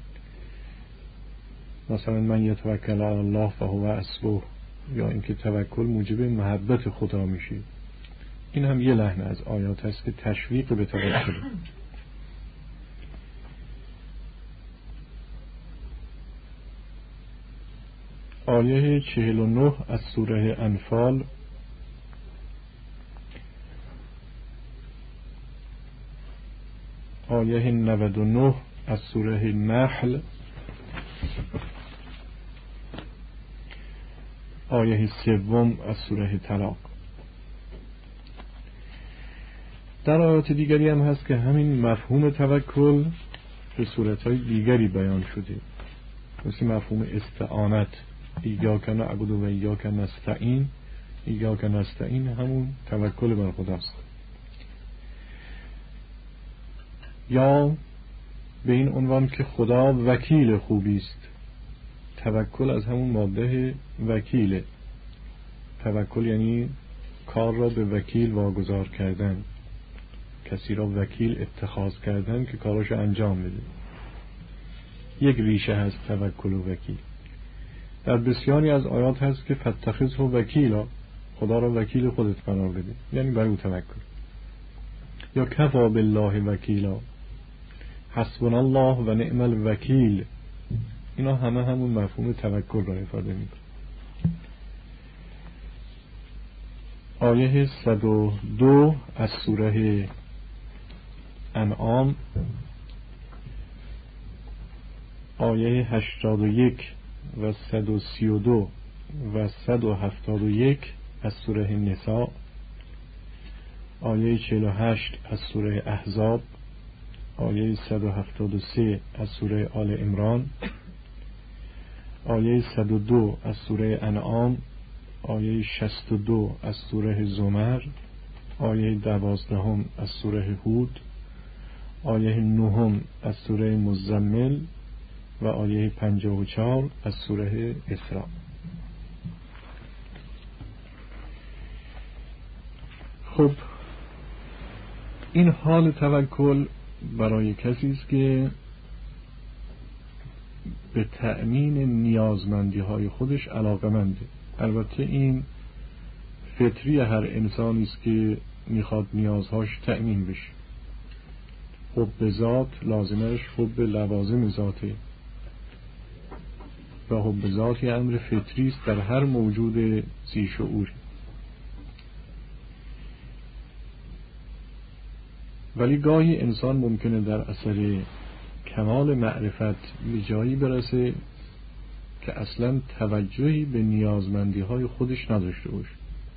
مثلا من یتوکل علی الله فهو حسبه، یا اینکه توکل موجب محبت خدا میشه. این هم یه لحن از آیات هست که تشویق به توکل. آیه 49 از سوره انفال، آیه 99 از سوره نحل، آیه 3 از سوره طلاق. در آیات دیگری هم هست که همین مفهوم توکل به صورتهای دیگری بیان شده، مثل مفهوم استعانت، ایاک نعبد و ایاک نستعین. ایاک نستعین همون توکل بر خداست. یا به این عنوان که خدا وکیل خوبی است. توکل از همون ماده وکیله. توکل یعنی کار را به وکیل واگذار کردن، کسی را وکیل اتخاذ کردن که کاراشو انجام بده. یک ریشه هست توکل و وکیل. در بسیاری از آیات هست که فاتخذه وکیلا، خدا را وکیل خودت قرار بده، یعنی بر او توکل. یا کفا بالله وکیلا، حسبنا الله و نعم الوکیل. اینا همه همون مفهوم توکل را افاده می‌کنه. آیه 102 از سوره انعام، آیه 81 و 132 و 171 از سوره نساء، آیه 48 از سوره احزاب، آیه 173 از سوره آل عمران، آیه 102 از سوره انعام، آیه 62 از سوره زمر، آیه 12 از سوره هود، آیه 9 از سوره مزمل و آیه 54 از سوره اسراء. خب این حال توکل برای کسی است که به تأمین نیازمندی های خودش علاقه‌منده. البته این فطری هر انسانی است که میخواد نیازهاش تأمین بشه. حب ذات لازمش حب لوازم ذاته و حب ذات یه امر فطری است در هر موجود ذی شعور. ولی گاهی انسان ممکنه در اثر کمال معرفت به جایی برسه که اصلا توجهی به نیازمندی های خودش نداشته باشه.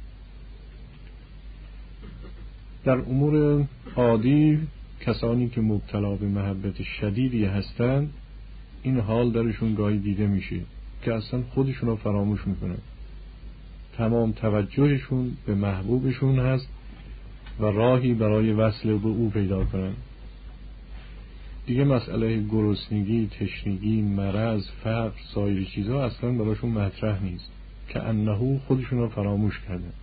در امور عادی کسانی که مبتلا به محبت شدیدی هستند این حال درشون گاهی دیده میشه که اصلا خودشون رو فراموش میکنن، تمام توجهشون به محبوبشون هست و راهی برای وصل به او پیدا کنن. دیگه مسئله گرسنگی، تشنگی، مرض، فقر، سایر چیزها اصلا براشون مطرح نیست که انهو خودشون رو فراموش کردن.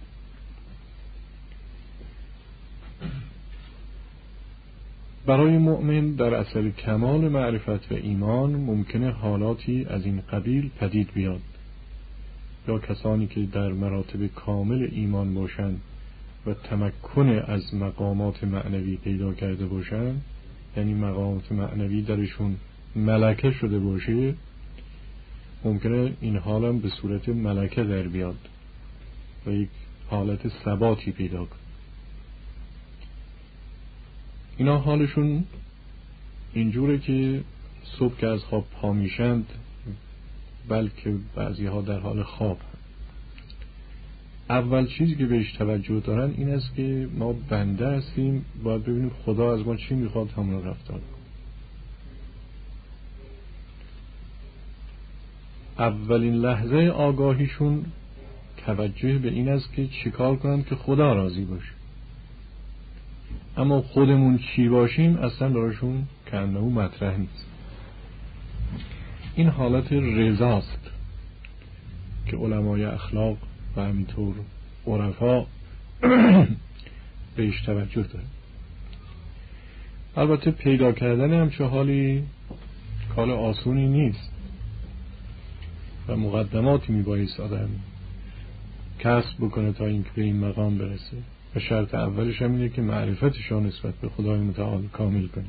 برای مؤمن در اثر کمال معرفت و ایمان ممکنه حالاتی از این قبیل پدید بیاد، یا کسانی که در مراتب کامل ایمان باشند و تمکن از مقامات معنوی پیدا کرده باشند، یعنی مقامات معنوی درشون ملکه شده باشه، ممکنه این حالم به صورت ملکه در بیاد و یک حالت ثباتی پیدا کنه. اینا حالشون اینجوره که صبح که از خواب پا میشند، بلکه بعضی ها در حال خواب، اول چیزی که بهش توجه دارن این است که ما بنده هستیم، باید ببینیم خدا از ما چی میخواد همون رفتار. اولین لحظه آگاهیشون توجه به این است که چیکار کنن که خدا راضی باشه، اما خودمون چی باشیم اصلا براشون کنه و مطرح نیست. این حالت رضاست که علمای اخلاق و همینطور عرفا بهش توجه داره. البته پیدا کردن همچه حالی کار آسونی نیست و مقدماتی میبایست آدم کسب بکنه تا اینکه به این مقام برسه، و شرط اولش هم اینه که معرفتش نسبت به خدای متعال کامل کنه.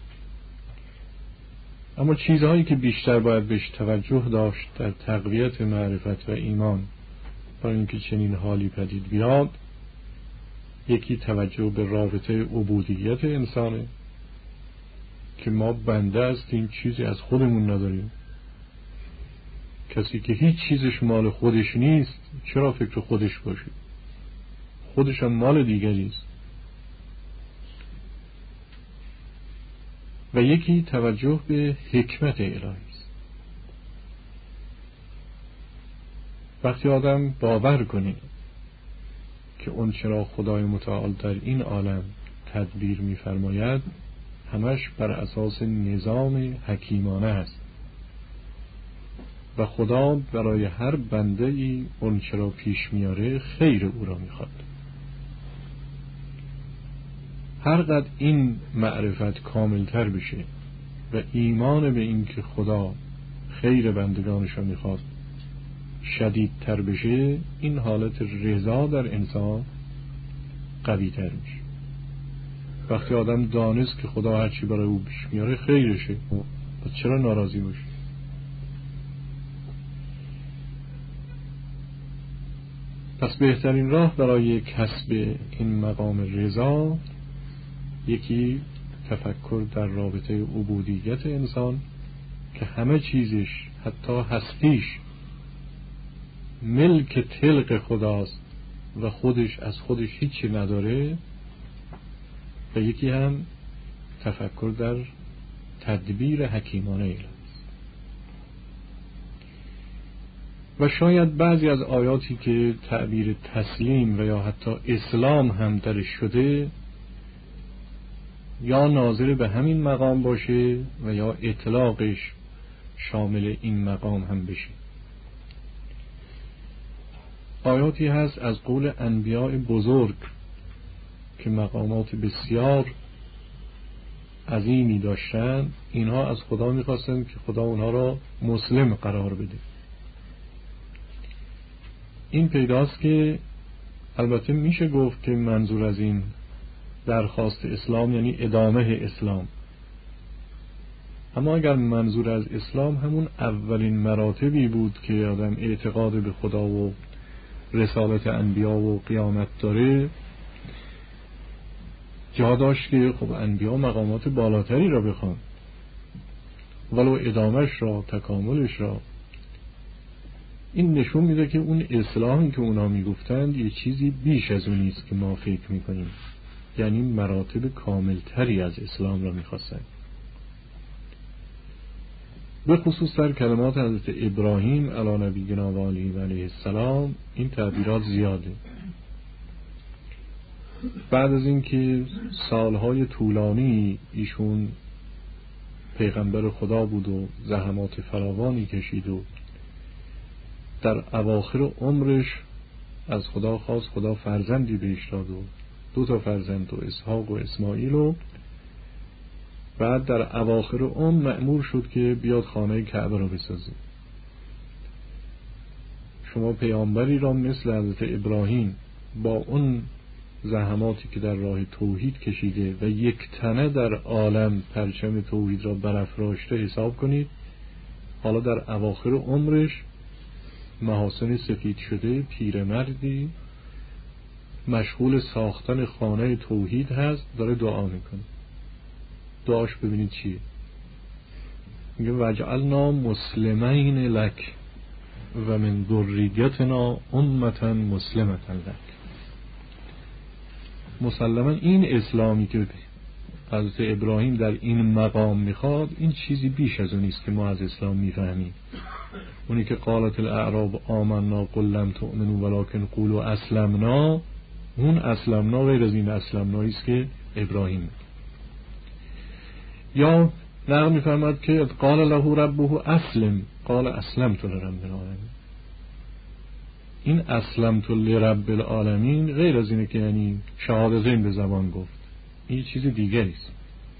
اما چیزهایی که بیشتر باید بهش توجه داشت در تقویت معرفت و ایمان برای اینکه چنین حالی پدید بیاد، یکی توجه به رابطه عبودیت انسانه که ما بنده هستیم، چیزی از خودمون نداریم. کسی که هیچ چیزش مال خودش نیست چرا فکر خودش باشه؟ خودش هم مال دیگریست. و یکی توجه به حکمت الهی است. وقتی آدم باور کنه که اون چرا خدای متعال در این عالم تدبیر می‌فرماید همش بر اساس نظام حکیمانه است و خدا برای هر بنده ای اون چرا پیش میاره خیر او را میخواد، هر قدر این معرفت کاملتر بشه و ایمان به این که خدا خیر بندگانش را میخواد شدیدتر بشه، این حالت رضا در انسان قوی تر میشه. وقتی آدم دانست که خدا هرچی برای او پیش میاره خیرشه، پس چرا ناراضی باشه؟ پس بهترین راه برای کسب این مقام رضا یکی تفکر در رابطه عبودیت انسان که همه چیزش حتی هستیش ملک تلق خداست و خودش از خودش هیچی نداره، و یکی هم تفکر در تدبیر حکیمانه الهی است. و شاید بعضی از آیاتی که تعبیر تسلیم و یا حتی اسلام هم درش شده یا ناظر به همین مقام باشه و یا اطلاقش شامل این مقام هم بشه. آیاتی هست از قول انبیاء بزرگ که مقامات بسیار عظیمی داشتن، اینها از خدا میخواستن که خدا اونها را مسلم قرار بده. این پیداست که البته میشه گفت که منظور از این درخواست اسلام یعنی ادامه اسلام، اما اگر منظور از اسلام همون اولین مراتبی بود که آدم اعتقاد به خدا و رسالت انبیا و قیامت داره، جا داشت که خب انبیا مقامات بالاتری را بخوان، ولو ادامش را، تکاملش را. این نشون میده که اون اسلامی که اونا میگفتند یه چیزی بیش از اون نیست که ما فکر میکنیم، یعنی مراتب کاملتری از اسلام را میخواستند. به خصوص در کلمات حضرت ابراهیم علی نبینا و علیه السلام این تعبیرات زیاده. بعد از اینکه سالهای طولانی ایشون پیغمبر خدا بود و زحمات فراوانی کشید و در اواخر عمرش از خدا خواست خدا فرزندی بهش داد و 2 فرزند و اسحاق و اسماعیل، و بعد در اواخر عمر مأمور شد که بیاد خانه کعبه را بسازه. شما پیامبری را مثل حضرت ابراهیم با اون زحماتی که در راه توحید کشیده و یک تنه در عالم پرچم توحید را برافراشته حساب کنید، حالا در اواخر عمرش محاسن سفید شده پیرمردی مشغول ساختن خانه توحید هست، داره دعا میکنه. دعاش ببینید چیه؟ میگه وجعلنا مسلمین لک و من ذریتنا امتا مسلمتا لک. مسلما این اسلامی که حضرت ابراهیم در این مقام میخواد، این چیزی بیش از اون است که ما از اسلام میفهمیم. اونی که قالت الاعراب آمنا قل لم تؤمنوا ولکن قولوا اسلمنا، اون اسلمنا غیر از این اسلمنایی است که ابراهیم. یا نقل میفرماد که قال له ربه اسلم قال اسلمت لرب العالمین. این اسلمت لرب العالمین غیر از اینه که یعنی شهادتین به زبان گفت، این چیز دیگری است.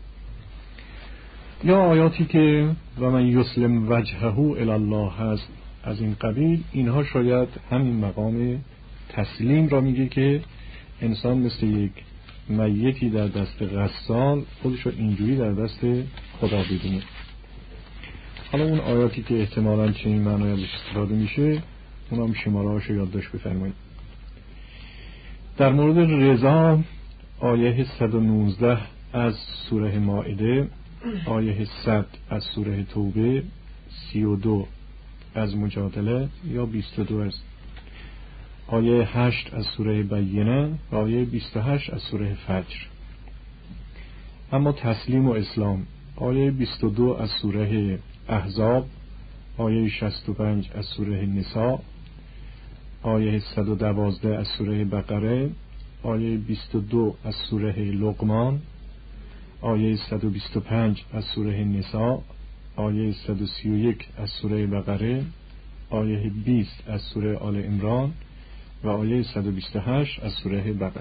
یا آیاتی که و من یسلم وجهه الی الله هست از این قبیل، اینها شاید همین مقام تسلیم را میگه که انسان مثل یک میتی در دست غسال خودش رو اینجوری در دست خدا بدونه. حالا اون آیاتی که احتمالاً چنین معنایی ازش استفاده میشه اونم شماره‌هاشو یادداشت بفرمایید. در مورد رضا آیه 119 از سوره مائده، آیه 100 از سوره توبه، 32 از مجادله یا 22 از آیه 8 از سوره بینه و آیه 28 از سوره فجر. اما تسلیم و اسلام آیه 22 از سوره احزاب، آیه 65 از سوره نساء، آیه 112 از سوره بقره، آیه 22 از سوره لقمان، آیه 125 از سوره نساء، آیه 131 از سوره بقره، آیه 20 از سوره آل عمران و آیه 128 از سوره بقره.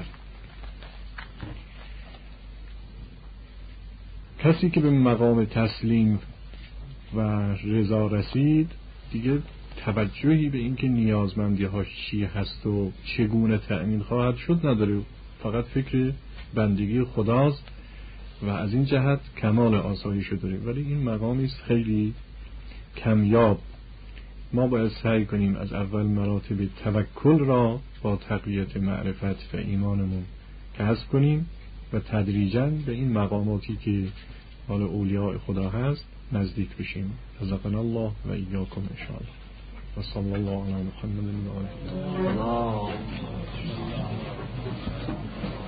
کسی که به مقام تسلیم و رضا رسید دیگه توجهی به اینکه نیازمندی هاش چی هست و چگونه تأمین خواهد شد نداره، فقط فکر بندگی خداست و از این جهت کمال آسایش داره. ولی این مقامی است خیلی کمیاب. ما باید سعی کنیم از اول مراتب توکل را با تقویت معرفت و ایمانمون کسب کنیم و تدریجاً به این مقاماتی که حال اولیاء خدا هست نزدیک بشیم. رزقنا الله و ایاکم ان شاء الله. و صلی الله علی محمد و آله.